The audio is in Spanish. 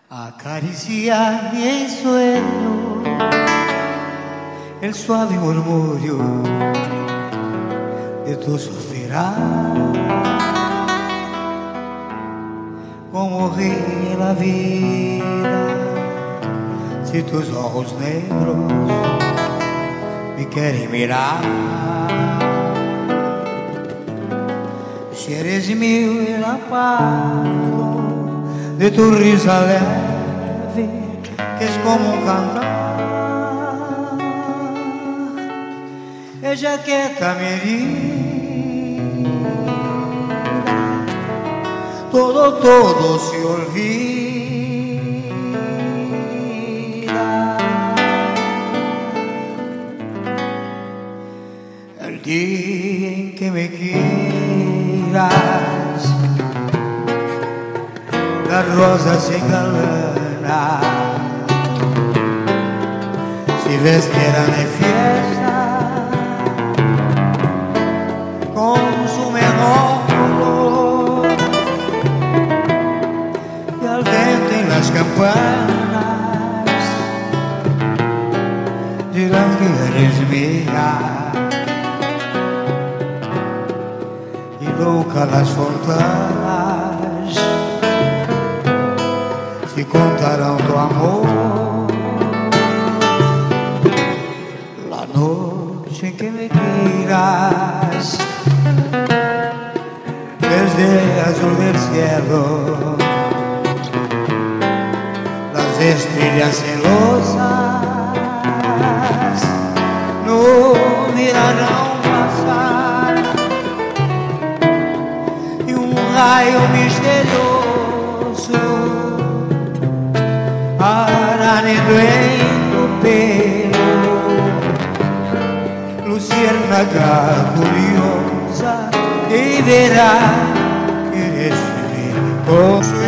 Acaricia mi sueño el suave murmullo de tu suspirar, como ríe la vida si tus ojos negros me quieren mirar. Si eres mío el amparo de tu risa leve, que es como un cantar. Ella quieta mi herida, todo se olvida. El día en que me quieras, las rosas se engalanan, se vestirán de fiesta con su mejor color, y al viento en las campanas dirán que eres mía, y loca las fontanas te contarán tu amor. La noche en que me quieras, desde azul del cielo, las estrellas celosas no mirarán pasar, y un rayo misterioso arañando en tu pelo, luciérnaga curiosa, y verá que eres mi consuelo.